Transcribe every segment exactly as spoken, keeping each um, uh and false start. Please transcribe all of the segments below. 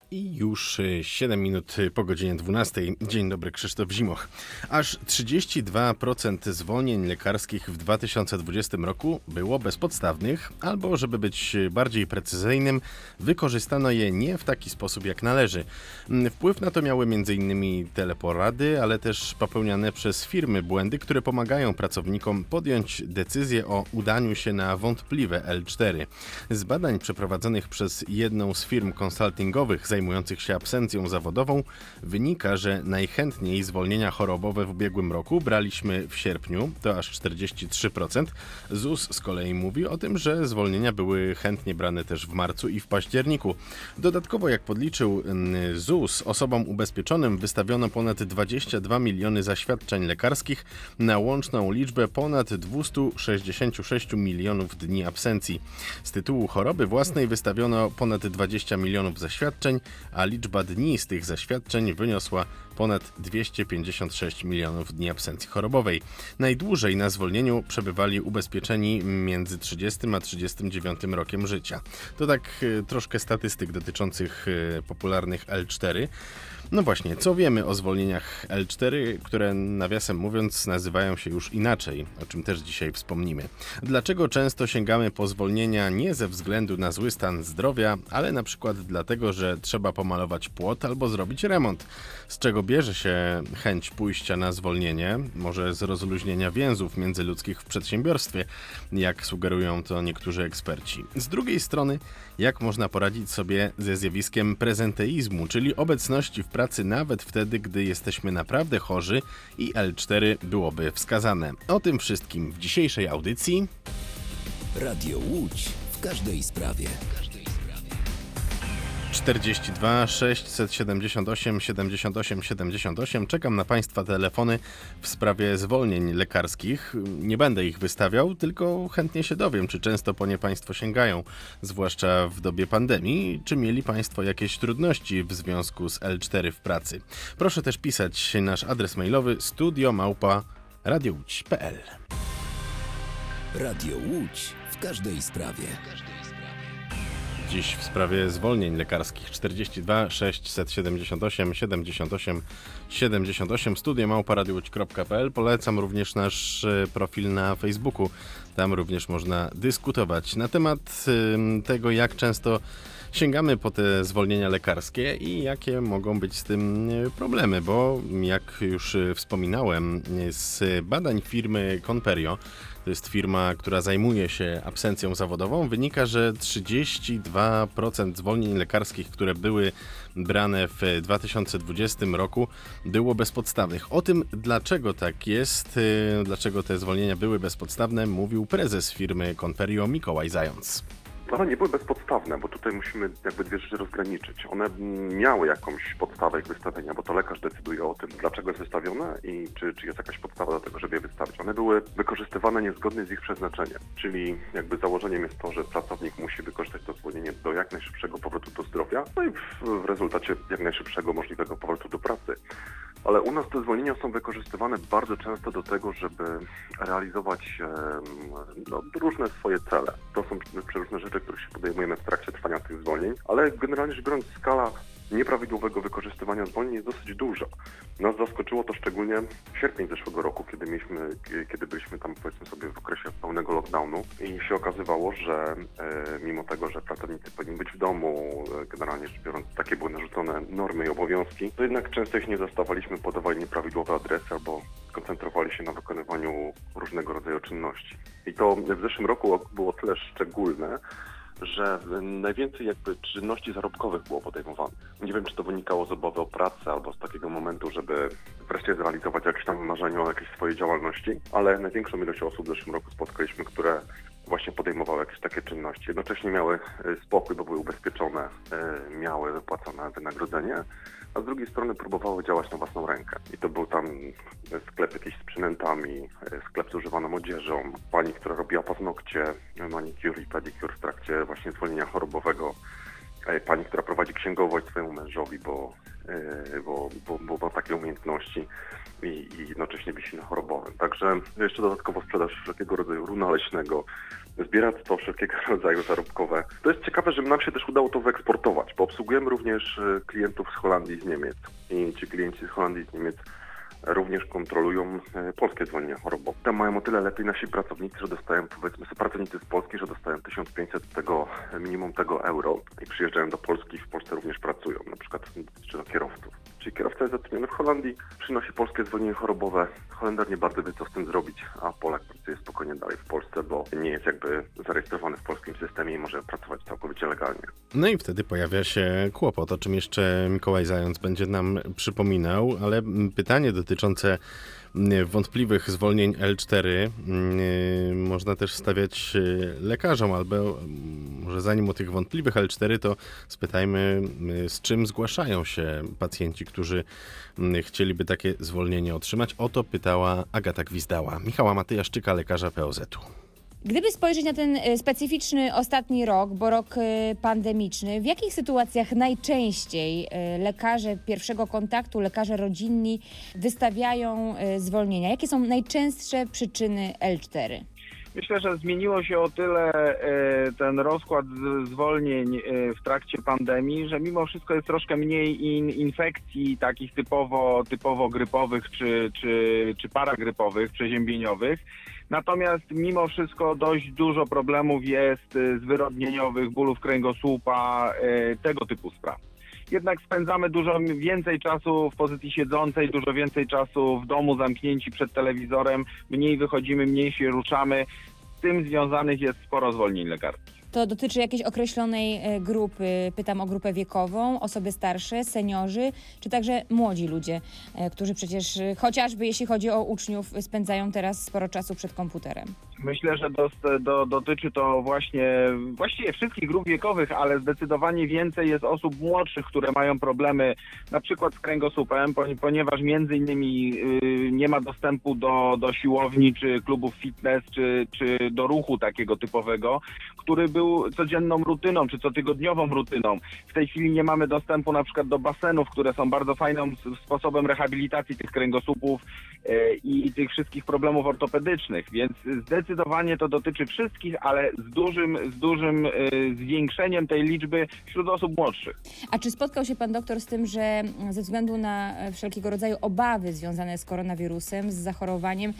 I już siedem minut po godzinie dwunastej. Dzień dobry, Krzysztof Zimoch. Aż trzydzieści dwa procent zwolnień lekarskich w dwa tysiące dwudziestym roku było bezpodstawnych, albo żeby być bardziej precyzyjnym, wykorzystano je nie w taki sposób jak należy. Wpływ na to miały m.in. teleporady, ale też popełniane przez firmy błędy, które pomagają pracownikom podjąć decyzję o udaniu się na wątpliwe L cztery. Z badań przeprowadzonych przez jedną z firm konsultingowych zajmujących się absencją zawodową wynika, że najchętniej zwolnienia chorobowe w ubiegłym roku braliśmy w sierpniu, to aż czterdzieści trzy procent. Z U S z kolei mówi o tym, że zwolnienia były chętnie brane też w marcu i w październiku. Dodatkowo, jak podliczył Z U S, osobom ubezpieczonym wystawiono ponad dwadzieścia dwa miliony zaświadczeń lekarskich na łączną liczbę ponad dwieście sześćdziesiąt sześć milionów dni absencji. Z tytułu choroby własnej wystawiono ponad dwadzieścia milionów zaświadczeń, a liczba dni z tych zaświadczeń wyniosła ponad dwieście pięćdziesiąt sześć milionów dni absencji chorobowej. Najdłużej na zwolnieniu przebywali ubezpieczeni między trzydziestym a trzydziestym dziewiątym rokiem życia. To tak e, troszkę statystyk dotyczących e, popularnych L cztery. No właśnie, co wiemy o zwolnieniach L cztery, które nawiasem mówiąc nazywają się już inaczej, o czym też dzisiaj wspomnimy. Dlaczego często sięgamy po zwolnienia nie ze względu na zły stan zdrowia, ale na przykład dlatego, że trzeba pomalować płot albo zrobić remont? Z czego bierze się chęć pójścia na zwolnienie? Może z rozluźnienia więzów międzyludzkich w przedsiębiorstwie, jak sugerują to niektórzy eksperci. Z drugiej strony, jak można poradzić sobie ze zjawiskiem prezenteizmu, czyli obecności w pracy nawet wtedy, gdy jesteśmy naprawdę chorzy i L cztery byłoby wskazane. O tym wszystkim w dzisiejszej audycji. Radio Łódź w każdej sprawie. czterdzieści dwa sześćset siedemdziesiąt osiem siedemdziesiąt osiem siedemdziesiąt osiem. Czekam na Państwa telefony w sprawie zwolnień lekarskich. Nie będę ich wystawiał, tylko chętnie się dowiem, czy często po nie Państwo sięgają, zwłaszcza w dobie pandemii, czy mieli Państwo jakieś trudności w związku z L cztery w pracy. Proszę też pisać nasz adres mailowy studio małpa radiowódź kropka p l. Radio Łódź w każdej sprawie. Dziś w sprawie zwolnień lekarskich czterdzieści dwa sześćset siedemdziesiąt osiem siedemdziesiąt osiem siedemdziesiąt osiem studio małpa radiowódź kropka p l. Polecam również nasz profil na Facebooku. Tam również można dyskutować na temat tego, jak często sięgamy po te zwolnienia lekarskie i jakie mogą być z tym problemy, bo jak już wspominałem, z badań firmy Conperio, to jest firma, która zajmuje się absencją zawodową, wynika, że trzydzieści dwa procent zwolnień lekarskich, które były brane w dwa tysiące dwudziestym roku, było bezpodstawnych. O tym, dlaczego tak jest, dlaczego te zwolnienia były bezpodstawne, mówił prezes firmy Conperio Mikołaj Zając. One nie były bezpodstawne, bo tutaj musimy jakby dwie rzeczy rozgraniczyć. One miały jakąś podstawę ich wystawienia, bo to lekarz decyduje o tym, dlaczego jest wystawione i czy, czy jest jakaś podstawa do tego, żeby je wystawić. One były wykorzystywane niezgodnie z ich przeznaczeniem, czyli jakby założeniem jest to, że pracownik musi wykorzystać to zwolnienie do jak najszybszego powrotu do zdrowia, no i w, w rezultacie jak najszybszego możliwego powrotu do pracy. Ale u nas te zwolnienia są wykorzystywane bardzo często do tego, żeby realizować no, różne swoje cele. To są przeróżne rzeczy, których się podejmujemy w trakcie trwania tych zwolnień, ale generalnie rzecz biorąc skala nieprawidłowego wykorzystywania zwolnień jest dosyć duża. Nas zaskoczyło to szczególnie sierpień zeszłego roku, kiedy mieliśmy, kiedy byliśmy tam powiedzmy sobie w okresie pełnego lockdownu i się okazywało, że e, mimo tego, że pracownicy powinni być w domu, e, generalnie rzecz biorąc takie były narzucone normy i obowiązki, to jednak często ich nie zastawaliśmy, podawali nieprawidłowe adresy albo koncentrowali się na wykonywaniu różnego rodzaju czynności. I to w zeszłym roku było tyle szczególne, że najwięcej jakby czynności zarobkowych było podejmowanych. Nie wiem, czy to wynikało z obawy o pracę albo z takiego momentu, żeby wreszcie zrealizować jakieś tam marzenie o jakiejś swojej działalności, ale największą ilość osób w zeszłym roku spotkaliśmy, które właśnie podejmowały jakieś takie czynności. Jednocześnie miały spokój, bo były ubezpieczone, miały wypłacone wynagrodzenie, a z drugiej strony próbowały działać na własną rękę. I to był tam sklep jakiś z przynętami, sklep z używaną odzieżą, pani, która robiła paznokcie, manicure i pedicure w trakcie właśnie zwolnienia chorobowego, pani, która prowadzi księgowość swojemu mężowi, bo bo, bo, bo ma takie umiejętności i, i jednocześnie wisi na chorobowym. Także jeszcze dodatkowo sprzedaż wszelkiego rodzaju runa leśnego, zbieractwo wszelkiego rodzaju zarobkowe. To jest ciekawe, że nam się też udało to wyeksportować, bo obsługujemy również klientów z Holandii i z Niemiec. I ci klienci z Holandii i z Niemiec również kontrolują polskie zwolnienia chorobowe. Tam mają o tyle lepiej nasi pracownicy, że dostają, powiedzmy sobie, pracownicy z Polski, że dostają tysiąc pięćset tego, minimum tego euro i przyjeżdżają do Polski, w Polsce również pracują, na przykład dotyczy to kierowców. Czyli kierowca jest zatrudniony w Holandii, przynosi polskie zwolnienie chorobowe. Holender nie bardzo wie, co z tym zrobić, a Polak pracuje spokojnie dalej w Polsce, bo nie jest jakby zarejestrowany w polskim systemie i może pracować całkowicie legalnie. No i wtedy pojawia się kłopot, o czym jeszcze Mikołaj Zając będzie nam przypominał, ale pytanie dotyczące wątpliwych zwolnień L cztery można też stawiać lekarzom, albo może zanim o tych wątpliwych L cztery, to spytajmy, z czym zgłaszają się pacjenci, którzy chcieliby takie zwolnienie otrzymać. O to pytała Agata Gwizdała, Michała Matyjaszczyka, lekarza P O Z u. Gdyby spojrzeć na ten specyficzny ostatni rok, bo rok pandemiczny, w jakich sytuacjach najczęściej lekarze pierwszego kontaktu, lekarze rodzinni wystawiają zwolnienia? Jakie są najczęstsze przyczyny L cztery? Myślę, że zmieniło się o tyle ten rozkład zwolnień w trakcie pandemii, że mimo wszystko jest troszkę mniej in, infekcji takich typowo, typowo grypowych czy, czy, czy paragrypowych, przeziębieniowych. Natomiast mimo wszystko dość dużo problemów jest zwyrodnieniowych, bólów kręgosłupa, tego typu spraw. Jednak spędzamy dużo więcej czasu w pozycji siedzącej, dużo więcej czasu w domu zamknięci przed telewizorem, mniej wychodzimy, mniej się ruszamy. Z tym związanych jest sporo zwolnień lekarskich. To dotyczy jakiejś określonej grupy, pytam o grupę wiekową, osoby starsze, seniorzy, czy także młodzi ludzie, którzy przecież chociażby jeśli chodzi o uczniów spędzają teraz sporo czasu przed komputerem? Myślę, że do, do, dotyczy to właśnie właściwie wszystkich grup wiekowych, ale zdecydowanie więcej jest osób młodszych, które mają problemy na przykład z kręgosłupem, ponieważ między innymi yy, nie ma dostępu do, do siłowni, czy klubów fitness, czy, czy do ruchu takiego typowego, który był codzienną rutyną, czy cotygodniową rutyną. W tej chwili nie mamy dostępu na przykład do basenów, które są bardzo fajnym sposobem rehabilitacji tych kręgosłupów yy, i tych wszystkich problemów ortopedycznych, więc zdecydowanie Zdecydowanie to dotyczy wszystkich, ale z dużym, z dużym y, zwiększeniem tej liczby wśród osób młodszych. A czy spotkał się pan doktor z tym, że ze względu na wszelkiego rodzaju obawy związane z koronawirusem, z zachorowaniem,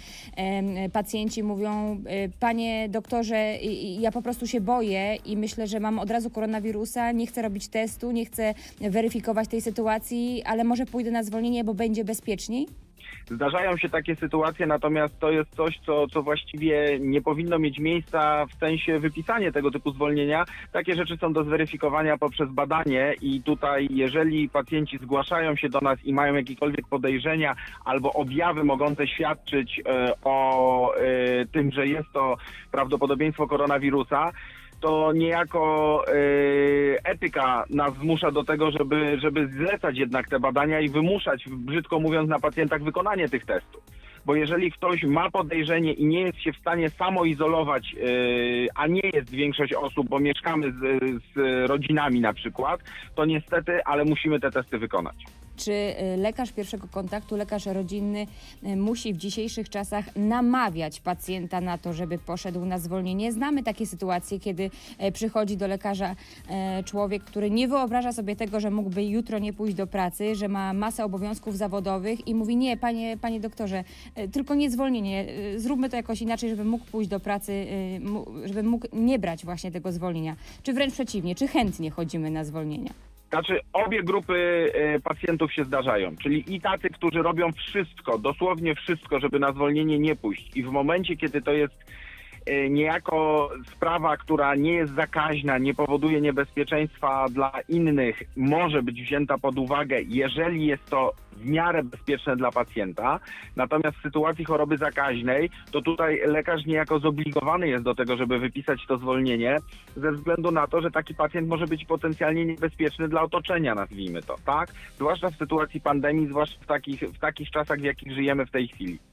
y, pacjenci mówią, y, panie doktorze, y, ja po prostu się boję i myślę, że mam od razu koronawirusa, nie chcę robić testu, nie chcę weryfikować tej sytuacji, ale może pójdę na zwolnienie, bo będzie bezpieczniej? Zdarzają się takie sytuacje, natomiast to jest coś, co, co właściwie nie powinno mieć miejsca w sensie wypisania tego typu zwolnienia. Takie rzeczy są do zweryfikowania poprzez badanie i tutaj jeżeli pacjenci zgłaszają się do nas i mają jakiekolwiek podejrzenia albo objawy mogące świadczyć e, o e, tym, że jest to prawdopodobieństwo koronawirusa, to niejako y, etyka nas zmusza do tego, żeby, żeby zlecać jednak te badania i wymuszać, brzydko mówiąc, na pacjentach wykonanie tych testów. Bo jeżeli ktoś ma podejrzenie i nie jest się w stanie samoizolować, yy, a nie jest większość osób, bo mieszkamy z, z rodzinami na przykład, to niestety, ale musimy te testy wykonać. Czy lekarz pierwszego kontaktu, lekarz rodzinny musi w dzisiejszych czasach namawiać pacjenta na to, żeby poszedł na zwolnienie? Znamy takie sytuacje, kiedy przychodzi do lekarza człowiek, który nie wyobraża sobie tego, że mógłby jutro nie pójść do pracy, że ma masę obowiązków zawodowych i mówi: nie, panie, panie doktorze, tylko nie zwolnienie, zróbmy to jakoś inaczej, żeby mógł pójść do pracy, żeby mógł nie brać właśnie tego zwolnienia. Czy wręcz przeciwnie, czy chętnie chodzimy na zwolnienia? Znaczy, obie grupy y, pacjentów się zdarzają, czyli i tacy, którzy robią wszystko, dosłownie wszystko, żeby na zwolnienie nie pójść, i w momencie, kiedy to jest y, niejako sprawa, która nie jest zakaźna, nie powoduje niebezpieczeństwa dla innych, może być wzięta pod uwagę, jeżeli jest to w miarę bezpieczne dla pacjenta. Natomiast w sytuacji choroby zakaźnej, to tutaj lekarz niejako zobligowany jest do tego, żeby wypisać to zwolnienie, ze względu na to, że taki pacjent może być potencjalnie niebezpieczny dla otoczenia, nazwijmy to, tak? Zwłaszcza w sytuacji pandemii, zwłaszcza w takich, w takich czasach, w jakich żyjemy w tej chwili.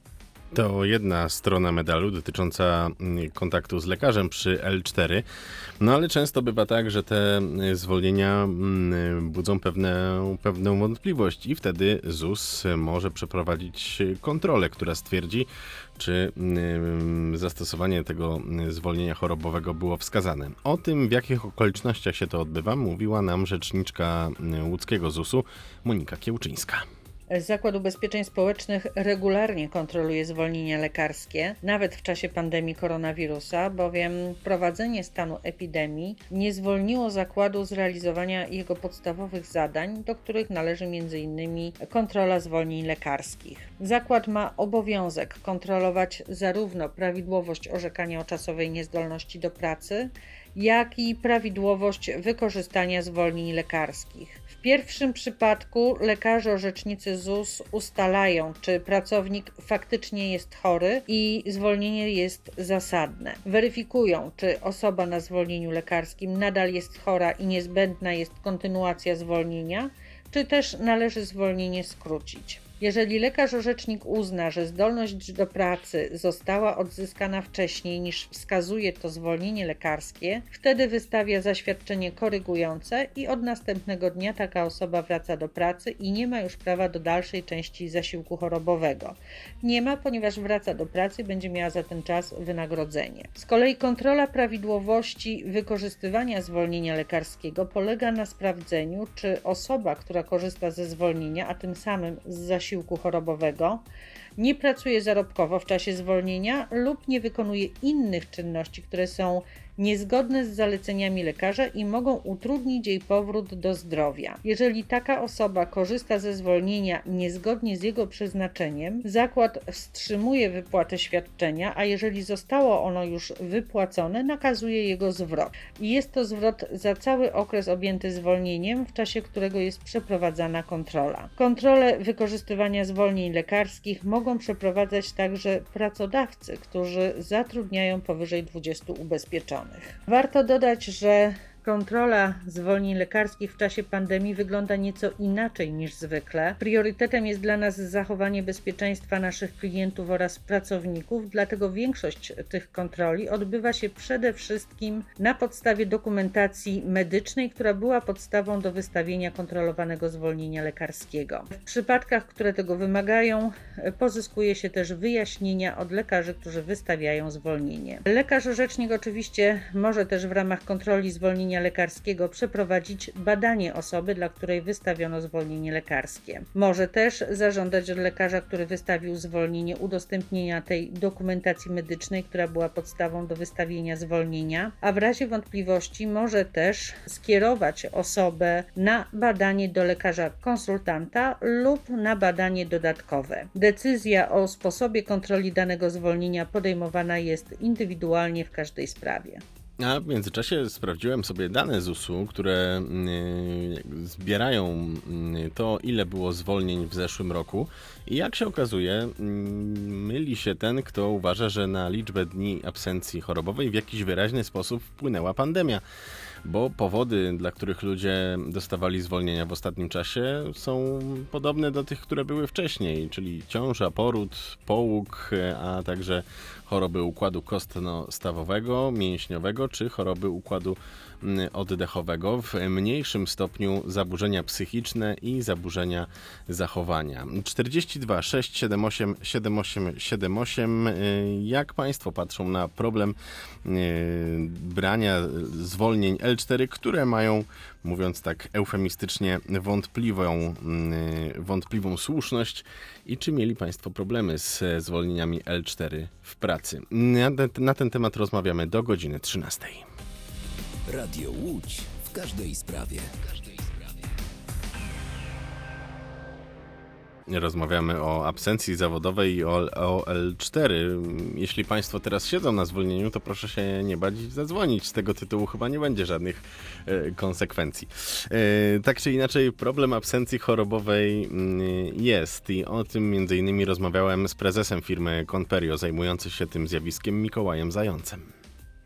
To jedna strona medalu dotycząca kontaktu z lekarzem przy L cztery, no ale często bywa tak, że te zwolnienia budzą pewne, pewną wątpliwość i wtedy Z U S może przeprowadzić kontrolę, która stwierdzi, czy zastosowanie tego zwolnienia chorobowego było wskazane. O tym, w jakich okolicznościach się to odbywa, mówiła nam rzeczniczka łódzkiego Z U S-u Monika Kiełczyńska. Zakład Ubezpieczeń Społecznych regularnie kontroluje zwolnienia lekarskie, nawet w czasie pandemii koronawirusa, bowiem wprowadzenie stanu epidemii nie zwolniło zakładu z realizowania jego podstawowych zadań, do których należy między innymi kontrola zwolnień lekarskich. Zakład ma obowiązek kontrolować zarówno prawidłowość orzekania o czasowej niezdolności do pracy, jak i prawidłowość wykorzystania zwolnień lekarskich. W pierwszym przypadku lekarze orzecznicy Z U S ustalają, czy pracownik faktycznie jest chory i zwolnienie jest zasadne. Weryfikują, czy osoba na zwolnieniu lekarskim nadal jest chora i niezbędna jest kontynuacja zwolnienia, czy też należy zwolnienie skrócić. Jeżeli lekarz orzecznik uzna, że zdolność do pracy została odzyskana wcześniej niż wskazuje to zwolnienie lekarskie, wtedy wystawia zaświadczenie korygujące i od następnego dnia taka osoba wraca do pracy i nie ma już prawa do dalszej części zasiłku chorobowego. Nie ma, ponieważ wraca do pracy i będzie miała za ten czas wynagrodzenie. Z kolei kontrola prawidłowości wykorzystywania zwolnienia lekarskiego polega na sprawdzeniu, czy osoba, która korzysta ze zwolnienia, a tym samym z zasiłku zasiłku chorobowego, nie pracuje zarobkowo w czasie zwolnienia lub nie wykonuje innych czynności, które są niezgodne z zaleceniami lekarza i mogą utrudnić jej powrót do zdrowia. Jeżeli taka osoba korzysta ze zwolnienia niezgodnie z jego przeznaczeniem, zakład wstrzymuje wypłatę świadczenia, a jeżeli zostało ono już wypłacone, nakazuje jego zwrot. I jest to zwrot za cały okres objęty zwolnieniem, w czasie którego jest przeprowadzana kontrola. Kontrolę wykorzystywania zwolnień lekarskich mogą przeprowadzać także pracodawcy, którzy zatrudniają powyżej dwudziestu ubezpieczonych. Warto dodać, że kontrola zwolnień lekarskich w czasie pandemii wygląda nieco inaczej niż zwykle. Priorytetem jest dla nas zachowanie bezpieczeństwa naszych klientów oraz pracowników, dlatego większość tych kontroli odbywa się przede wszystkim na podstawie dokumentacji medycznej, która była podstawą do wystawienia kontrolowanego zwolnienia lekarskiego. W przypadkach, które tego wymagają, pozyskuje się też wyjaśnienia od lekarzy, którzy wystawiają zwolnienie. Lekarz orzecznik oczywiście może też w ramach kontroli zwolnienia lekarskiego przeprowadzić badanie osoby, dla której wystawiono zwolnienie lekarskie. Może też zażądać od lekarza, który wystawił zwolnienie, udostępnienia tej dokumentacji medycznej, która była podstawą do wystawienia zwolnienia, a w razie wątpliwości może też skierować osobę na badanie do lekarza konsultanta lub na badanie dodatkowe. Decyzja o sposobie kontroli danego zwolnienia podejmowana jest indywidualnie w każdej sprawie. A w międzyczasie sprawdziłem sobie dane Z U S-u, które y, zbierają y, to, ile było zwolnień w zeszłym roku. I jak się okazuje, y, myli się ten, kto uważa, że na liczbę dni absencji chorobowej w jakiś wyraźny sposób wpłynęła pandemia. Bo powody, dla których ludzie dostawali zwolnienia w ostatnim czasie, są podobne do tych, które były wcześniej, czyli ciąża, poród, połóg, a także choroby układu kostno-stawowego, mięśniowego czy choroby układu oddechowego, w mniejszym stopniu zaburzenia psychiczne i zaburzenia zachowania. czterdzieści dwa sześć siedem osiem siedem osiem siedem osiem. Jak Państwo patrzą na problem brania zwolnień L cztery, które mają, mówiąc tak eufemistycznie, wątpliwą, wątpliwą słuszność i czy mieli Państwo problemy z zwolnieniami L cztery w pracy? Na, na ten temat rozmawiamy do godziny trzynastej. Radio Łódź w każdej sprawie. Rozmawiamy o absencji zawodowej i o, o L cztery. Jeśli Państwo teraz siedzą na zwolnieniu, to proszę się nie bać i zadzwonić. Z tego tytułu chyba nie będzie żadnych e, konsekwencji. E, tak czy inaczej, problem absencji chorobowej m, jest i o tym między innymi rozmawiałem z prezesem firmy Conperio, zajmujący się tym zjawiskiem, Mikołajem Zającem.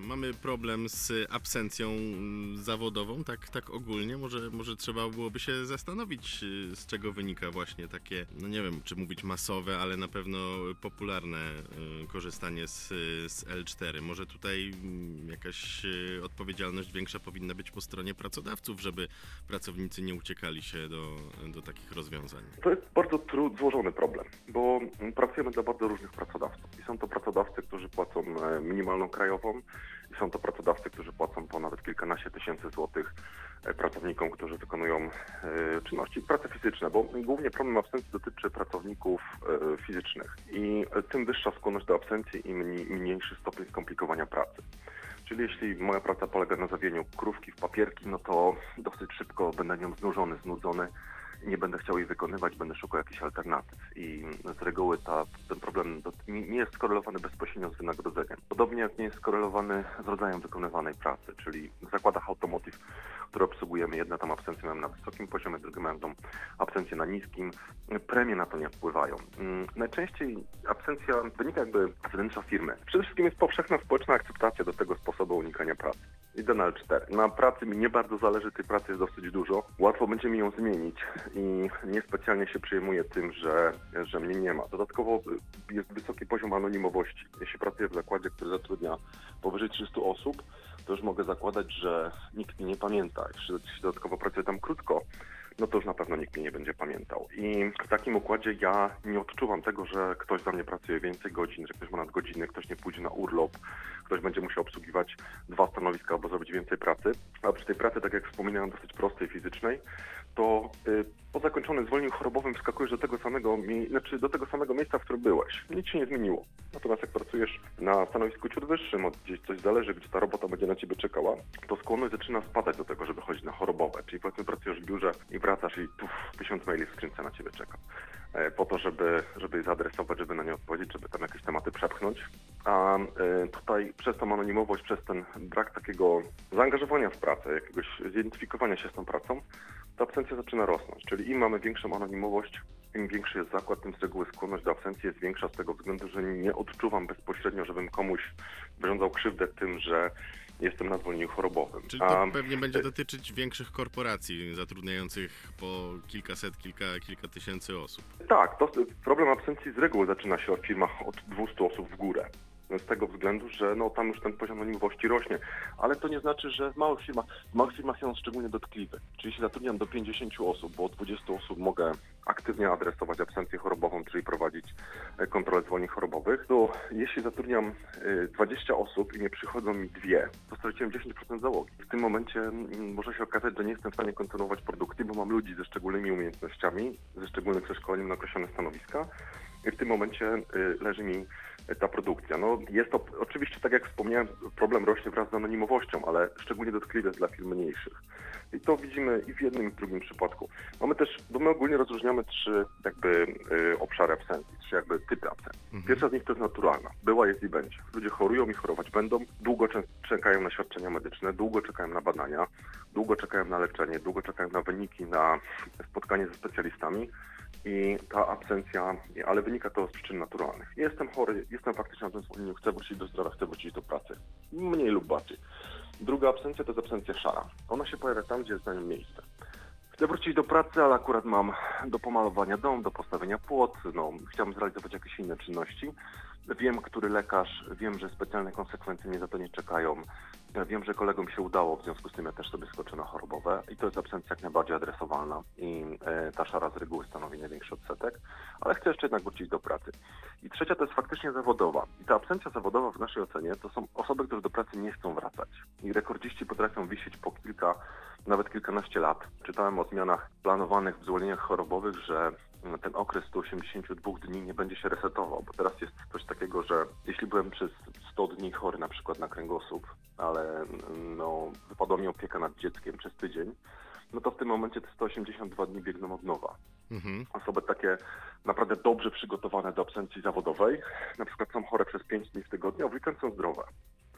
Mamy problem z absencją zawodową, tak, tak ogólnie. Może, może trzeba byłoby się zastanowić, z czego wynika właśnie takie, no nie wiem, czy mówić masowe, ale na pewno popularne y, korzystanie z, z L cztery. Może tutaj y, jakaś y, odpowiedzialność większa powinna być po stronie pracodawców, żeby pracownicy nie uciekali się do, do takich rozwiązań. To jest bardzo tru- złożony problem, bo pracujemy dla bardzo różnych pracodawców. I są to pracodawcy, którzy płacą minimalną krajową i są to pracodawcy, którzy płacą po nawet kilkanaście tysięcy złotych pracownikom, którzy wykonują czynności prace fizyczne, bo głównie problem absencji dotyczy pracowników fizycznych i tym wyższa skłonność do absencji, im mniejszy stopień skomplikowania pracy. Czyli jeśli moja praca polega na zawieniu krówki w papierki, no to dosyć szybko będę nią znużony, znudzony. Nie będę chciał jej wykonywać, będę szukał jakichś alternatyw i z reguły ta, ten problem do, nie jest skorelowany bezpośrednio z wynagrodzeniem. Podobnie jak nie jest skorelowany z rodzajem wykonywanej pracy, czyli w zakładach automotive, które obsługujemy, jedne tam absencje mają na wysokim poziomie, drugie mają tam absencję na niskim. Premie na to nie wpływają. Najczęściej absencja wynika jakby z wnętrza firmy. Przede wszystkim jest powszechna społeczna akceptacja do tego sposobu unikania pracy. Idę na L cztery. Na pracy mi nie bardzo zależy, tej pracy jest dosyć dużo. Łatwo będzie mi ją zmienić i niespecjalnie się przejmuję tym, że, że mnie nie ma. Dodatkowo jest wysoki poziom anonimowości. Jeśli pracuję w zakładzie, który zatrudnia powyżej trzystu osób, to już mogę zakładać, że nikt mnie nie pamięta. Jeśli dodatkowo pracuję tam krótko, no to już na pewno nikt mnie nie będzie pamiętał. I w takim układzie ja nie odczuwam tego, że ktoś za mnie pracuje więcej godzin, że ktoś ma nadgodziny, ktoś nie pójdzie na urlop, ktoś będzie musiał obsługiwać dwa stanowiska albo zrobić więcej pracy. A przy tej pracy, tak jak wspominałem, dosyć prostej, fizycznej, to y, po zakończonym zwolnieniu chorobowym wskakujesz do tego samego, mi- znaczy do tego samego miejsca, w którym byłeś. Nic się nie zmieniło. Natomiast jak pracujesz na stanowisku ciut wyższym, od gdzieś coś zależy, gdzie ta robota będzie na ciebie czekała, to skłonność zaczyna spadać do tego, żeby chodzić na chorobowe. Czyli powiedzmy pracujesz w biurze i wracasz i tuf, tysiąc maili w skrzynce na ciebie czeka. E, po to, żeby, żeby je zaadresować, żeby na nie odpowiedzieć, żeby tam jakieś tematy przepchnąć. A e, tutaj przez tą anonimowość, przez ten brak takiego zaangażowania w pracę, jakiegoś zidentyfikowania się z tą pracą, ta absencja zaczyna rosnąć. Czyli im mamy większą anonimowość, im większy jest zakład, tym z reguły skłonność do absencji jest większa z tego względu, że nie odczuwam bezpośrednio, żebym komuś wyrządzał krzywdę tym, że jestem na zwolnieniu chorobowym. Czyli to pewnie będzie dotyczyć większych korporacji zatrudniających po kilkaset, kilka, kilka tysięcy osób. Tak, to problem absencji z reguły zaczyna się w firmach od dwieście osób w górę. Z tego względu, że no, tam już ten poziom anonimowości rośnie. Ale to nie znaczy, że w małych firmach, w małych firmach jest on szczególnie dotkliwy. Czyli jeśli zatrudniam do pięćdziesięciu osób, bo od dwudziestu osób mogę aktywnie adresować absencję chorobową, czyli prowadzić kontrolę zwolnień chorobowych, to jeśli zatrudniam dwadzieścia osób i nie przychodzą mi dwie, to straciłem dziesięć procent załogi. W tym momencie może się okazać, że nie jestem w stanie kontynuować produkcji, bo mam ludzi ze szczególnymi umiejętnościami, ze szczególnym przeszkoleniem na określone stanowiska. I w tym momencie leży mi ta produkcja. No, jest to oczywiście, tak jak wspomniałem, problem rośnie wraz z anonimowością, ale szczególnie dotkliwe jest dla firm mniejszych. I to widzimy i w jednym, i w drugim przypadku. Mamy też, bo my ogólnie rozróżniamy trzy jakby y, obszary absencji, trzy jakby typy absencji. Mhm. Pierwsza z nich to jest naturalna. Była, jest i będzie. Ludzie chorują i chorować będą, długo czekają na świadczenia medyczne, długo czekają na badania, długo czekają na leczenie, długo czekają na wyniki, na spotkanie ze specjalistami. I ta absencja, ale wynika to z przyczyn naturalnych. Jestem chory, jestem faktycznie na tym zwolnieniu, chcę wrócić do zdrowia, chcę wrócić do pracy. Mniej lub bardziej. Druga absencja to jest absencja szara. Ona się pojawia tam, gdzie jest na nią miejsce. Chcę wrócić do pracy, ale akurat mam do pomalowania dom, do postawienia płot, no, chciałbym zrealizować jakieś inne czynności. Wiem, który lekarz, wiem, że specjalne konsekwencje mnie za to nie czekają. Wiem, że kolegom się udało, w związku z tym ja też sobie skoczę na chorobowe i to jest absencja jak najbardziej adresowalna i e, ta szara z reguły stanowi największy odsetek, ale chcę jeszcze jednak wrócić do pracy. I trzecia to jest faktycznie zawodowa. I ta absencja zawodowa w naszej ocenie to są osoby, które do pracy nie chcą wracać. I rekordziści potrafią wisieć po kilka, nawet kilkanaście lat. Czytałem o zmianach planowanych w zwolnieniach chorobowych, że ten okres stu osiemdziesięciu dwóch dni nie będzie się resetował, bo teraz jest coś takiego, że jeśli byłem przez sto dni chory na przykład na kręgosłup, ale no, wypadła mi opieka nad dzieckiem przez tydzień, no to w tym momencie te sto osiemdziesiąt dwa dni biegną od nowa. Mhm. Osoby takie naprawdę dobrze przygotowane do absencji zawodowej, na przykład są chore przez pięć dni w tygodniu, a w weekend są zdrowe.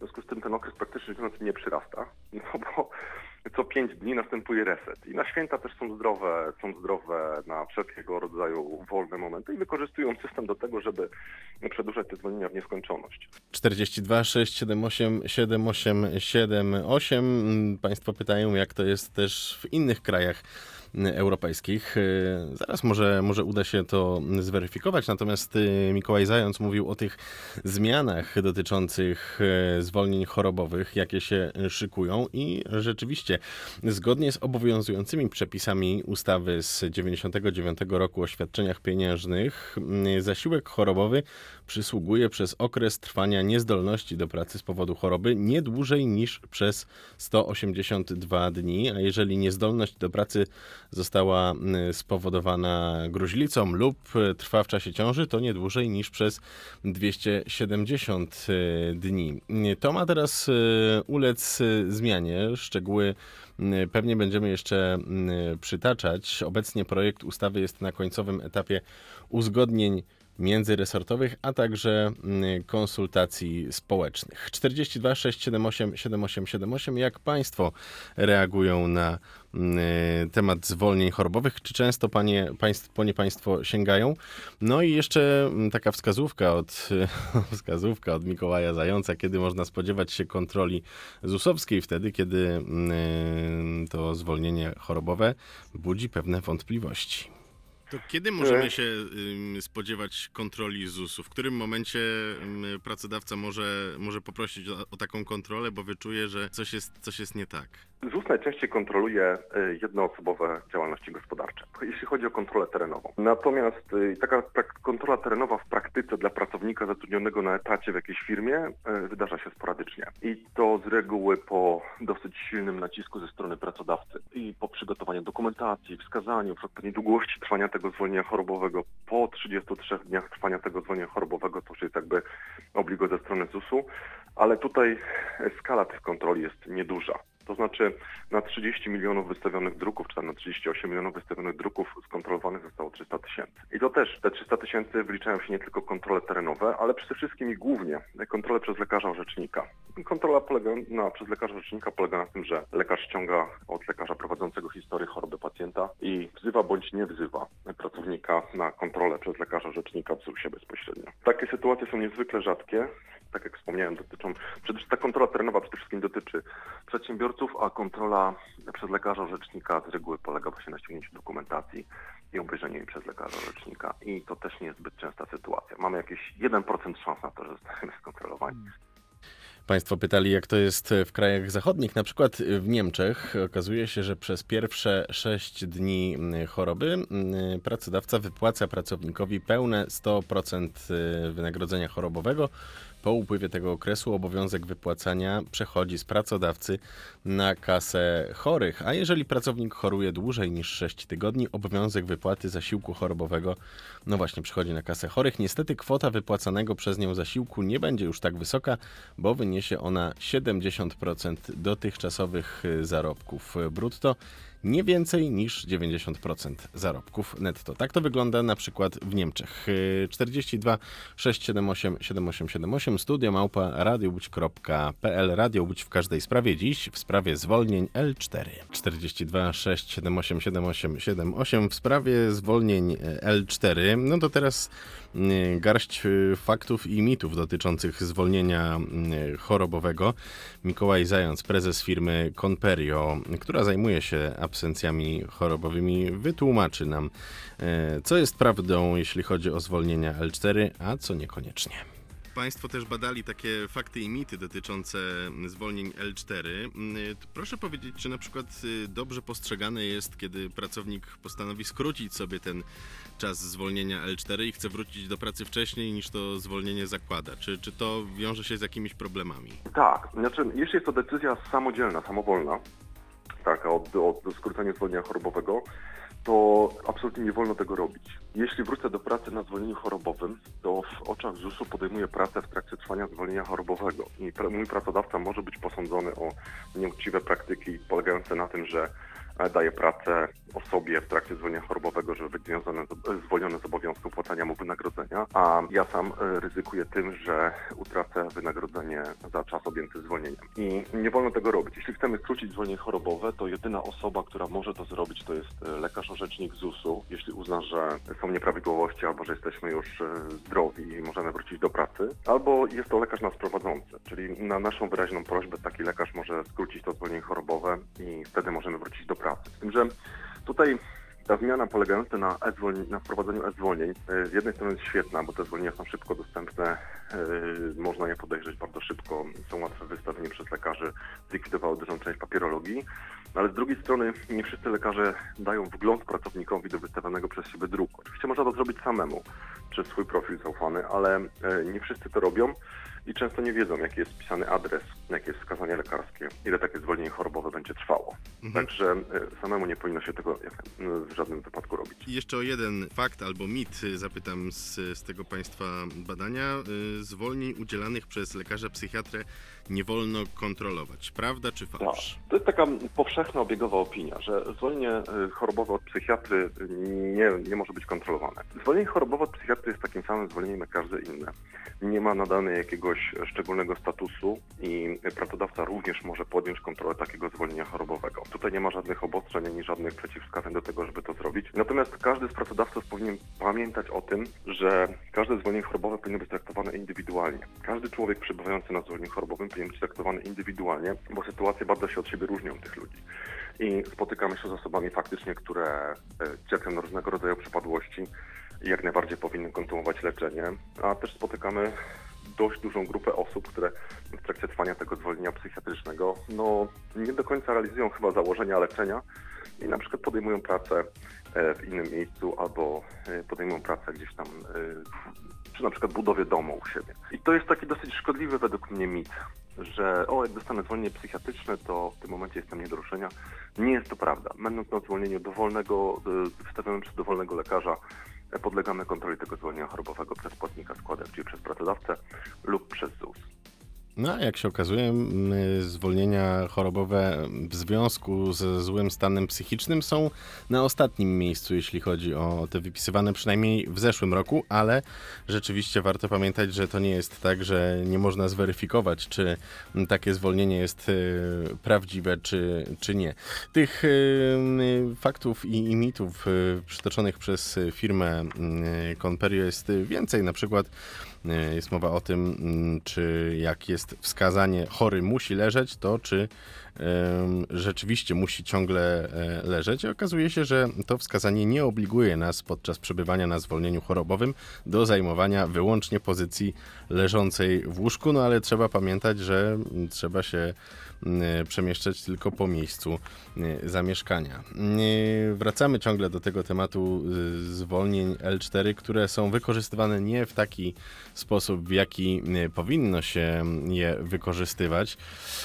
związku z tym ten okres praktycznie mówiąc nie przyrasta, no bo co pięć dni następuje reset. I na święta też są zdrowe, są zdrowe na wszelkiego rodzaju wolne momenty i wykorzystują system do tego, żeby przedłużać te zwolnienia w nieskończoność. czterdzieści dwa sześć siedem osiem siedem osiem siedem osiem. Państwo pytają, jak to jest też w innych krajach europejskich. Zaraz może, może uda się to zweryfikować, natomiast Mikołaj Zając mówił o tych zmianach dotyczących zwolnień chorobowych, jakie się szykują i rzeczywiście zgodnie z obowiązującymi przepisami ustawy z dziewięćdziesiątego dziewiątego roku o świadczeniach pieniężnych zasiłek chorobowy przysługuje przez okres trwania niezdolności do pracy z powodu choroby nie dłużej niż przez sto osiemdziesiąt dwa dni, a jeżeli niezdolność do pracy została spowodowana gruźlicą lub trwa w czasie ciąży, to nie dłużej niż przez dwieście siedemdziesiąt dni. To ma teraz ulec zmianie. Szczegóły pewnie będziemy jeszcze przytaczać. Obecnie projekt ustawy jest na końcowym etapie uzgodnień międzyresortowych, a także konsultacji społecznych. czterdzieści dwa sześć siedem osiem siedem osiem siedem osiem. Jak Państwo reagują na temat zwolnień chorobowych? Czy często panie, państw, po nie Państwo sięgają? No i jeszcze taka wskazówka od, wskazówka od Mikołaja Zająca, kiedy można spodziewać się kontroli zusowskiej, wtedy, kiedy to zwolnienie chorobowe budzi pewne wątpliwości. To kiedy możemy się y, spodziewać kontroli zusu? W którym momencie y, pracodawca może, może poprosić o, o taką kontrolę, bo wyczuje, że coś jest, coś jest nie tak? ZUS najczęściej kontroluje jednoosobowe działalności gospodarcze, jeśli chodzi o kontrolę terenową. Natomiast taka kontrola terenowa w praktyce dla pracownika zatrudnionego na etacie w jakiejś firmie wydarza się sporadycznie. I to z reguły po dosyć silnym nacisku ze strony pracodawcy i po przygotowaniu dokumentacji, wskazaniu pewnej długości trwania tego zwolnienia chorobowego. Po trzydziestu trzech dniach trwania tego zwolnienia chorobowego to już jest jakby obligo ze strony zusu, ale tutaj skala tych kontroli jest nieduża. To znaczy na trzydzieści milionów wystawionych druków, czy tam na trzydzieści osiem milionów wystawionych druków skontrolowanych zostało trzysta tysięcy. I to też te trzysta tysięcy wliczają się nie tylko kontrole terenowe, ale przede wszystkim i głównie kontrole przez lekarza orzecznika. Kontrola polega na, przez lekarza orzecznika polega na tym, że lekarz ściąga od lekarza prowadzącego historię choroby pacjenta i wzywa bądź nie wzywa pracownika na kontrolę przez lekarza orzecznika w zusie bezpośrednio. Takie sytuacje są niezwykle rzadkie. Tak jak wspomniałem, dotyczą, przede wszystkim ta kontrola terenowa przede wszystkim dotyczy przedsiębiorców, a kontrola przez lekarza orzecznika z reguły polega właśnie na ściągnięciu dokumentacji i obejrzeniu jej przez lekarza orzecznika. I to też nie jest zbyt częsta sytuacja. Mamy jakieś jeden procent szans na to, że zostaniemy skontrolowani. Państwo pytali, jak to jest w krajach zachodnich. Na przykład w Niemczech okazuje się, że przez pierwsze sześć dni choroby pracodawca wypłaca pracownikowi pełne sto procent wynagrodzenia chorobowego. Po upływie tego okresu obowiązek wypłacania przechodzi z pracodawcy na kasę chorych, a jeżeli pracownik choruje dłużej niż sześć tygodni, obowiązek wypłaty zasiłku chorobowego no właśnie przychodzi na kasę chorych. Niestety kwota wypłacanego przez nią zasiłku nie będzie już tak wysoka, bo wyniesie ona siedemdziesiąt procent dotychczasowych zarobków brutto. Nie więcej niż dziewięćdziesiąt procent zarobków netto. Tak to wygląda na przykład w Niemczech. czterdzieści dwa sześć siedem osiem siedem osiem siedem osiem, studio małpa radiowódź kropka p l. Radio Łódź w każdej sprawie. Dziś w sprawie zwolnień L cztery. czterdzieści dwa sześć siedem osiem siedem osiem siedem osiem w sprawie zwolnień L cztery. No to teraz garść faktów i mitów dotyczących zwolnienia chorobowego. Mikołaj Zając, prezes firmy Conperio, która zajmuje się absencjami chorobowymi, wytłumaczy nam, co jest prawdą, jeśli chodzi o zwolnienia L cztery, a co niekoniecznie. Państwo też badali takie fakty i mity dotyczące zwolnień L cztery. Proszę powiedzieć, czy na przykład dobrze postrzegane jest, kiedy pracownik postanowi skrócić sobie ten czas zwolnienia L cztery i chce wrócić do pracy wcześniej niż to zwolnienie zakłada? Czy, czy to wiąże się z jakimiś problemami? Tak, znaczy jeśli jest to decyzja samodzielna, samowolna, tak, o, o skróceniu zwolnienia chorobowego, to absolutnie nie wolno tego robić. Jeśli wrócę do pracy na zwolnieniu chorobowym, to w oczach zusu podejmuję pracę w trakcie trwania zwolnienia chorobowego i mój pracodawca może być posądzony o nieuczciwe praktyki polegające na tym, że daje pracę osobie w trakcie zwolnienia chorobowego, żeby być związane, zwolnione z obowiązku płacenia mu wynagrodzenia, a ja sam ryzykuję tym, że utracę wynagrodzenie za czas objęty zwolnieniem. I nie wolno tego robić. Jeśli chcemy skrócić zwolnienie chorobowe, to jedyna osoba, która może to zrobić, to jest lekarz orzecznik Z U S-u. Jeśli uzna, że są nieprawidłowości albo że jesteśmy już zdrowi i możemy wrócić do pracy, albo jest to lekarz nas prowadzący, czyli na naszą wyraźną prośbę taki lekarz może skrócić to zwolnienie chorobowe i wtedy możemy wrócić do pracy. Z tym, że tutaj ta zmiana polegająca na, e-zwolni- na wprowadzeniu e-zwolnień z jednej strony jest świetna, bo te zwolnienia są szybko dostępne, yy, można je podejrzeć bardzo szybko, są łatwe w wystawieniu przez lekarzy, zlikwidowały dużą część papierologii, ale z drugiej strony nie wszyscy lekarze dają wgląd pracownikowi do wystawionego przez siebie druku. Oczywiście można to zrobić samemu przez swój profil zaufany, ale yy, nie wszyscy to robią i często nie wiedzą, jaki jest wpisany adres, jakie jest wskazanie lekarskie, ile takie zwolnienie chorobowe będzie trwało. Mhm. Także y, samemu nie powinno się tego y, w żadnym wypadku robić. I jeszcze o jeden fakt albo mit zapytam z, z tego Państwa badania. Y, zwolnień udzielanych przez lekarza psychiatrę nie wolno kontrolować. Prawda czy fałsz? Tak. To jest taka powszechna, obiegowa opinia, że zwolnienie chorobowe od psychiatry nie, nie może być kontrolowane. Zwolnienie chorobowe od psychiatry jest takim samym zwolnieniem jak każde inne. Nie ma nadane jakiegoś szczególnego statusu i pracodawca również może podjąć kontrolę takiego zwolnienia chorobowego. Tutaj nie ma żadnych obostrzeń ani żadnych przeciwwskazań do tego, żeby to zrobić. Natomiast każdy z pracodawców powinien pamiętać o tym, że każde zwolnienie chorobowe powinno być traktowane indywidualnie. Każdy człowiek przebywający na zwolnieniu chorobowym powinien być traktowany indywidualnie, bo sytuacje bardzo się od siebie różnią tych ludzi. I spotykamy się z osobami faktycznie, które cierpią na różnego rodzaju przypadłości i jak najbardziej powinny kontynuować leczenie, a też spotykamy dość dużą grupę osób, które w trakcie trwania tego zwolnienia psychiatrycznego no, nie do końca realizują chyba założenia leczenia i na przykład podejmują pracę w innym miejscu albo podejmują pracę gdzieś tam przy na przykład budowie domu u siebie. I to jest taki dosyć szkodliwy według mnie mit, że o, jak dostanę zwolnienie psychiatryczne, to w tym momencie jestem nie do ruszenia. Nie jest to prawda. Będąc na zwolnieniu dowolnego, wystawionym przez dowolnego lekarza, podlegamy kontroli tego zwolnienia chorobowego przez płatnika składek, czyli przez pracodawcę lub przez Z U S. No, a jak się okazuje, zwolnienia chorobowe w związku ze złym stanem psychicznym są na ostatnim miejscu, jeśli chodzi o te wypisywane przynajmniej w zeszłym roku, ale rzeczywiście warto pamiętać, że to nie jest tak, że nie można zweryfikować, czy takie zwolnienie jest prawdziwe, czy, czy nie. Tych faktów i, i mitów przytoczonych przez firmę Conperio jest więcej, na przykład jest mowa o tym, czy jak jest wskazanie chory musi leżeć, to czy um, rzeczywiście musi ciągle leżeć. I okazuje się, że to wskazanie nie obliguje nas podczas przebywania na zwolnieniu chorobowym do zajmowania wyłącznie pozycji leżącej w łóżku, no ale trzeba pamiętać, że trzeba się przemieszczać tylko po miejscu zamieszkania. Wracamy ciągle do tego tematu zwolnień L cztery, które są wykorzystywane nie w taki sposób, w jaki powinno się je wykorzystywać.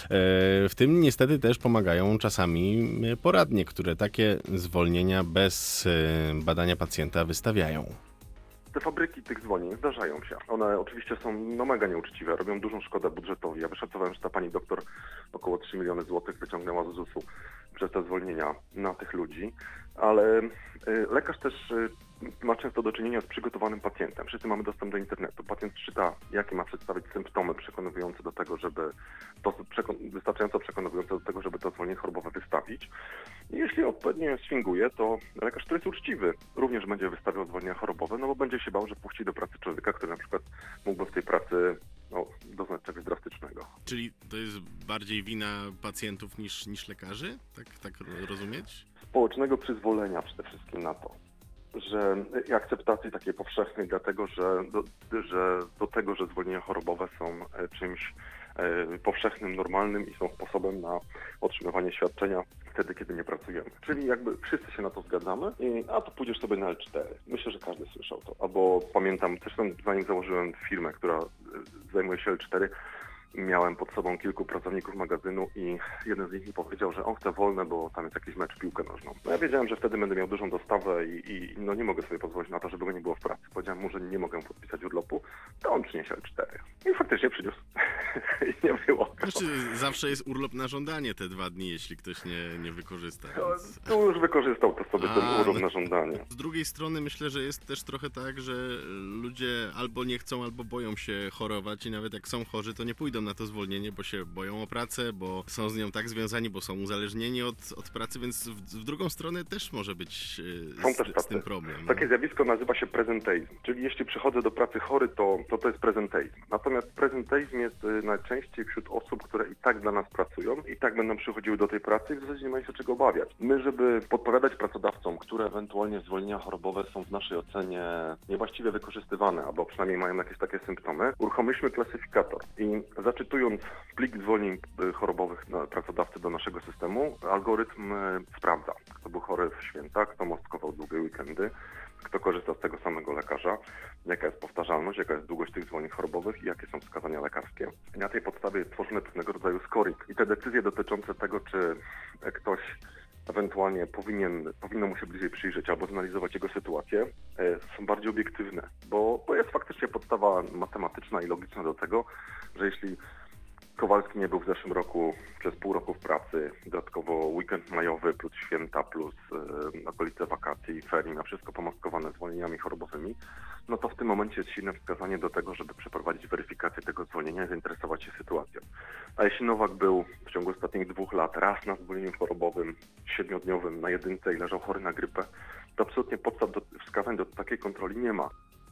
W tym niestety też pomagają czasami poradnie, które takie zwolnienia bez badania pacjenta wystawiają. Te fabryki tych zwolnień zdarzają się. One oczywiście są no, mega nieuczciwe, robią dużą szkodę budżetowi. Ja wyszacowałem, że ta pani doktor około trzy miliony złotych wyciągnęła z Z U S-u przez te zwolnienia na tych ludzi, ale y, lekarz też y, ma często do czynienia z przygotowanym pacjentem. Wszyscy mamy dostęp do internetu. Pacjent czyta, jakie ma przedstawić symptomy przekonujące do tego, żeby to przekon- wystarczająco przekonujące do tego, żeby to zwolnienie chorobowe wystawić. I jeśli odpowiednio swinguje, to lekarz, który jest uczciwy, również będzie wystawiał zwolnienia chorobowe, no bo będzie się bał, że puści do pracy człowieka, który na przykład mógłby w tej pracy no, doznać czegoś drastycznego. Czyli to jest bardziej wina pacjentów niż, niż lekarzy? Tak, tak rozumieć? Społecznego przyzwolenia przede wszystkim na to, że i akceptacji takiej powszechnej, dlatego że do, że do tego, że zwolnienia chorobowe są czymś e, powszechnym, normalnym i są sposobem na otrzymywanie świadczenia wtedy, kiedy nie pracujemy. Czyli jakby wszyscy się na to zgadzamy, i, a to pójdziesz sobie na L cztery. Myślę, że każdy słyszał to. Albo pamiętam, też zanim założyłem firmę, która zajmuje się L cztery, Miałem pod sobą kilku pracowników magazynu i jeden z nich mi powiedział, że on chce wolne, bo tam jest jakiś mecz w piłkę nożną. No ja wiedziałem, że wtedy będę miał dużą dostawę i, i no nie mogę sobie pozwolić na to, żeby go nie było w pracy. Powiedziałem mu, że nie mogę podpisać urlopu, to on przyniesie L cztery. I faktycznie przyniósł. I nie było. Znaczy, zawsze jest urlop na żądanie te dwa dni, jeśli ktoś nie, nie wykorzysta. To, Więc... to już wykorzystał to sobie A, ten urlop no- na żądanie. Z drugiej strony myślę, że jest też trochę tak, że ludzie albo nie chcą, albo boją się chorować i nawet jak są chorzy, to nie pójdą na to zwolnienie, bo się boją o pracę, bo są z nią tak związani, bo są uzależnieni od, od pracy, więc w, w drugą stronę też może być e, Są z, też z tacy. tym problem. No. Takie zjawisko nazywa się prezenteizm, czyli jeśli przychodzę do pracy chory, to to, to jest prezenteizm. Natomiast prezenteizm jest y, najczęściej wśród osób, które i tak dla nas pracują, i tak będą przychodziły do tej pracy i w zasadzie nie mają się czego obawiać. My, żeby podpowiadać pracodawcom, które ewentualnie zwolnienia chorobowe są w naszej ocenie niewłaściwie wykorzystywane, albo przynajmniej mają jakieś takie symptomy, uruchomiliśmy klasyfikator i zaczytując plik zwolnień y, chorobowych na pracodawcy do naszego systemu, algorytm y, sprawdza, kto był chory w święta, kto mostkował długie weekendy, kto korzysta z tego samego lekarza, jaka jest powtarzalność, jaka jest długość tych zwolnień chorobowych i jakie są wskazania lekarskie. I na tej podstawie tworzymy pewnego rodzaju scoring. I te decyzje dotyczące tego, czy ktoś ewentualnie powinien, powinno mu się bliżej przyjrzeć albo zanalizować jego sytuację, są bardziej obiektywne, bo, bo jest faktycznie podstawa matematyczna i logiczna do tego, że jeśli Kowalski nie był w zeszłym roku przez pół roku w pracy, dodatkowo weekend majowy plus święta plus yy, okolice wakacji i ferii, na wszystko pomostkowane zwolnieniami chorobowymi, no to w tym momencie jest silne wskazanie do tego, żeby przeprowadzić weryfikację tego zwolnienia i zainteresować się sytuacją. A jeśli Nowak był w ciągu ostatnich dwóch lat raz na zwolnieniu chorobowym, siedmiodniowym na jedynce i leżał chory na grypę, to absolutnie podstaw do wskazań do takiej kontroli nie ma.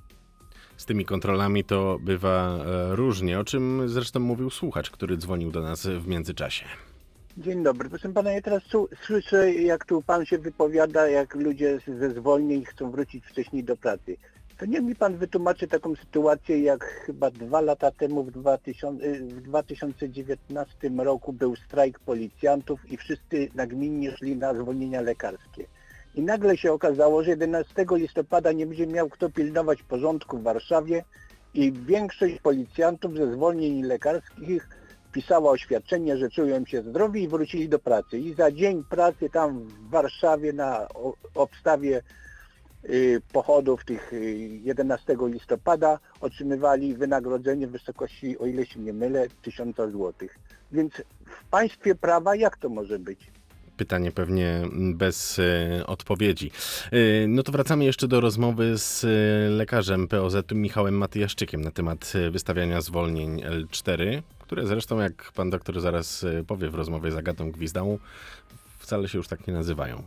Z tymi kontrolami to bywa e, różnie, o czym zresztą mówił słuchacz, który dzwonił do nas w międzyczasie. Dzień dobry. Proszę pana, ja teraz su- słyszę, jak tu pan się wypowiada, jak ludzie z- ze zwolnień chcą wrócić wcześniej do pracy. To niech mi pan wytłumaczy taką sytuację, jak chyba dwa lata temu w, dwa tysiące, w dwa tysiące dziewiętnastym roku był strajk policjantów i wszyscy nagminnie szli na zwolnienia lekarskie. I nagle się okazało, że jedenastego listopada nie będzie miał kto pilnować porządku w Warszawie i większość policjantów ze zwolnień lekarskich pisała oświadczenie, że czują się zdrowi i wrócili do pracy. I za dzień pracy tam w Warszawie na obstawie y, pochodów tych y, jedenastego listopada otrzymywali wynagrodzenie w wysokości, o ile się nie mylę, tysiąca złotych. Więc w państwie prawa jak to może być? Pytanie pewnie bez e, odpowiedzi. E, no to wracamy jeszcze do rozmowy z e, lekarzem P O Z-u Michałem Matyjaszczykiem na temat e, wystawiania zwolnień L cztery, które zresztą, jak pan doktor zaraz e, powie w rozmowie z Agatą Gwizdałą, wcale się już tak nie nazywają.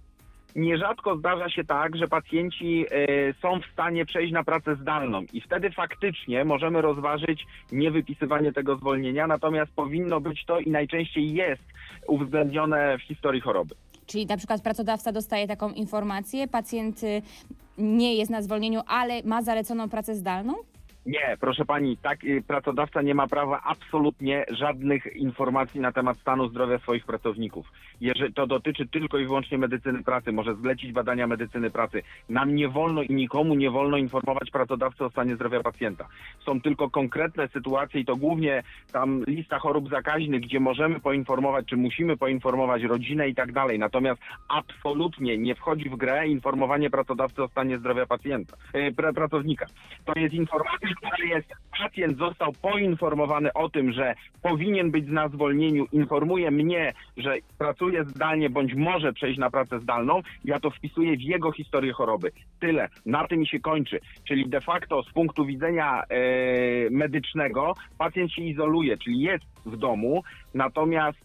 Nierzadko zdarza się tak, że pacjenci y, są w stanie przejść na pracę zdalną i wtedy faktycznie możemy rozważyć niewypisywanie tego zwolnienia, natomiast powinno być to i najczęściej jest uwzględnione w historii choroby. Czyli na przykład pracodawca dostaje taką informację, pacjent y, nie jest na zwolnieniu, ale ma zaleconą pracę zdalną? Nie, proszę pani, tak y, pracodawca nie ma prawa absolutnie żadnych informacji na temat stanu zdrowia swoich pracowników. Jeżeli to dotyczy tylko i wyłącznie medycyny pracy, może zlecić badania medycyny pracy. Nam nie wolno i nikomu nie wolno informować pracodawcy o stanie zdrowia pacjenta. Są tylko konkretne sytuacje i to głównie tam lista chorób zakaźnych, gdzie możemy poinformować, czy musimy poinformować rodzinę i tak dalej. Natomiast absolutnie nie wchodzi w grę informowanie pracodawcy o stanie zdrowia pacjenta, yy, pr- pracownika. To jest informacja, która jest, pacjent został poinformowany o tym, że powinien być na zwolnieniu, informuje mnie, że pracuje zdalnie bądź może przejść na pracę zdalną, ja to wpisuję w jego historię choroby. Tyle. Na tym się kończy. Czyli de facto z punktu widzenia e, medycznego pacjent się izoluje, czyli jest w domu, natomiast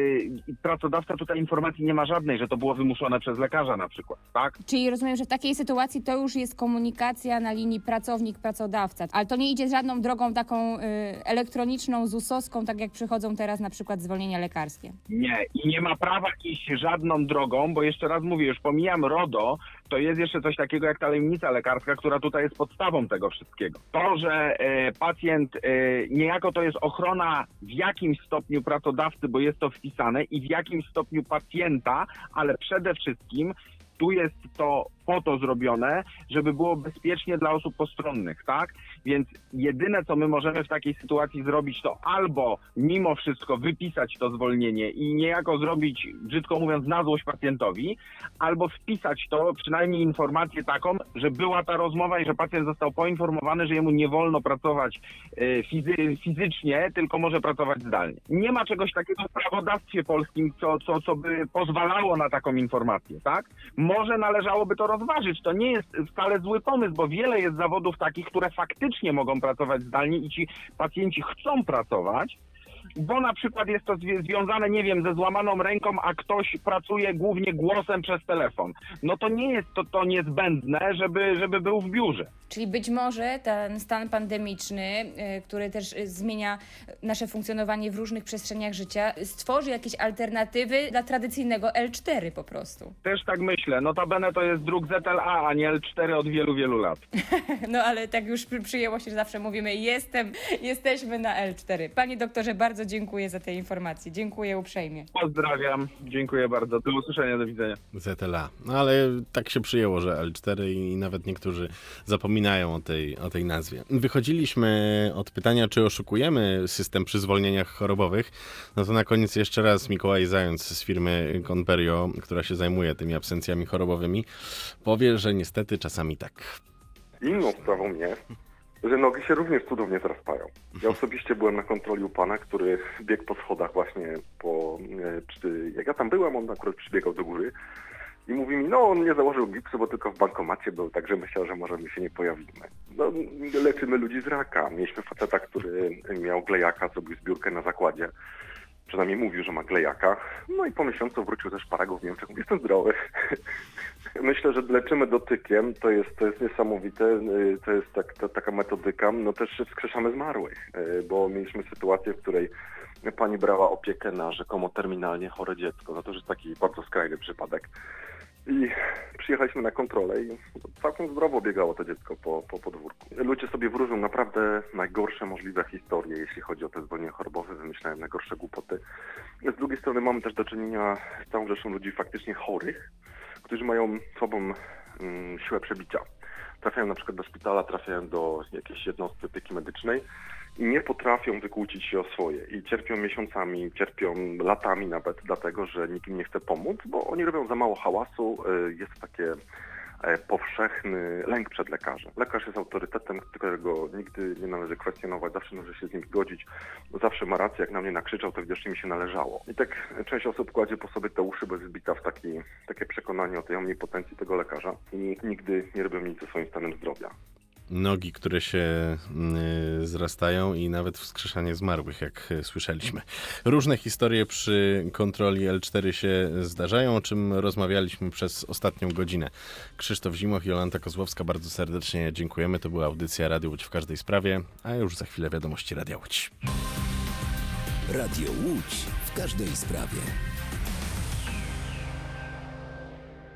e, pracodawca tutaj informacji nie ma żadnej, że to było wymuszone przez lekarza na przykład, tak? Czyli rozumiem, że w takiej sytuacji to już jest komunikacja na linii pracownik-pracodawca, ale to nie idzie żadną drogą taką y, elektroniczną, zusowską, tak jak przychodzą teraz na przykład zwolnienia lekarskie. Nie, i nie ma prawa iść żadną drogą, bo jeszcze raz mówię, już pomijam RODO, to jest jeszcze coś takiego jak tajemnica lekarska, która tutaj jest podstawą tego wszystkiego. To, że e, pacjent, e, niejako to jest ochrona w jakimś stopniu pracodawcy, bo jest to wpisane, i w jakim stopniu pacjenta, ale przede wszystkim tu jest to po to zrobione, żeby było bezpiecznie dla osób postronnych, tak? Więc jedyne, co my możemy w takiej sytuacji zrobić, to albo mimo wszystko wypisać to zwolnienie i niejako zrobić, brzydko mówiąc, na złość pacjentowi, albo wpisać to, przynajmniej informację taką, że była ta rozmowa i że pacjent został poinformowany, że jemu nie wolno pracować fizy- fizycznie, tylko może pracować zdalnie. Nie ma czegoś takiego w prawodawstwie polskim, co, co, co by pozwalało na taką informację, tak? Może należałoby to rozważyć. To nie jest wcale zły pomysł, bo wiele jest zawodów takich, które faktycznie mogą pracować zdalnie i ci pacjenci chcą pracować, bo na przykład jest to zwi- związane, nie wiem, ze złamaną ręką, a ktoś pracuje głównie głosem przez telefon. No to nie jest to, to niezbędne, żeby, żeby był w biurze. Czyli być może ten stan pandemiczny, y, który też y, zmienia nasze funkcjonowanie w różnych przestrzeniach życia, stworzy jakieś alternatywy dla tradycyjnego L cztery po prostu. Też tak myślę. Notabene to jest druk Z L A, a nie L cztery od wielu, wielu lat. No ale tak już przy- przyjęło się, że zawsze mówimy jestem, jesteśmy na L cztery. Panie doktorze, bardzo dziękuję za te informacje. Dziękuję uprzejmie. Pozdrawiam. Dziękuję bardzo. Do usłyszenia. Do widzenia. Z L A. No ale tak się przyjęło, że L cztery i nawet niektórzy zapominają o tej, o tej nazwie. Wychodziliśmy od pytania, czy oszukujemy system przy zwolnieniach chorobowych. No to na koniec jeszcze raz Mikołaj Zając z firmy Conperio, która się zajmuje tymi absencjami chorobowymi, powie, że niestety czasami tak. Inną sprawą jest, że nogi się również cudownie zrastają. Ja osobiście byłem na kontroli u pana, który biegł po schodach właśnie po... e, Czy, jak ja tam byłem, on akurat przybiegał do góry i mówi mi, no on nie założył gipsu, bo tylko w bankomacie był, także myślał, że może my się nie pojawimy. No, leczymy ludzi z raka. Mieliśmy faceta, który miał glejaka, zrobił zbiórkę na zakładzie. Przynajmniej mówił, że ma glejaka. No i po miesiącu wrócił ze szparagów w Niemczech. Mówi, jestem zdrowy. Myślę, że leczymy dotykiem. To jest, to jest niesamowite. To jest tak, to, taka metodyka. No też wskrzeszamy zmarłych, bo mieliśmy sytuację, w której pani brała opiekę na rzekomo terminalnie chore dziecko. No to już jest taki bardzo skrajny przypadek. I przyjechaliśmy na kontrolę i całkiem zdrowo biegało to dziecko po, po podwórku. Ludzie sobie wróżą naprawdę najgorsze możliwe historie, jeśli chodzi o te zwolnienia chorobowe, wymyślają najgorsze głupoty. Z drugiej strony mamy też do czynienia z całą rzeszą ludzi faktycznie chorych, którzy mają słabą mm, siłę przebicia. Trafiają na przykład do szpitala, trafiają do jakiejś jednostki opieki medycznej i nie potrafią wykłócić się o swoje. I cierpią miesiącami, cierpią latami nawet, dlatego że nikt im nie chce pomóc, bo oni robią za mało hałasu. Jest takie powszechny lęk przed lekarzem. Lekarz jest autorytetem, którego nigdy nie należy kwestionować, zawsze należy się z nim zgodzić. Zawsze ma rację, jak na mnie nakrzyczał, to widocznie mi się należało. I tak część osób kładzie po sobie te uszy, bo jest zbita w taki, takie przekonanie o tej omnipotencji tego lekarza i nigdy nie robią nic ze swoim stanem zdrowia. Nogi, które się y, zrastają i nawet wskrzeszanie zmarłych, jak y, słyszeliśmy. Różne historie przy kontroli L cztery się zdarzają, o czym rozmawialiśmy przez ostatnią godzinę. Krzysztof Zimoch, Jolanta Kozłowska, bardzo serdecznie dziękujemy. To była audycja Radio Łódź w każdej sprawie, a już za chwilę wiadomości Radia Łódź. Radio Łódź w każdej sprawie.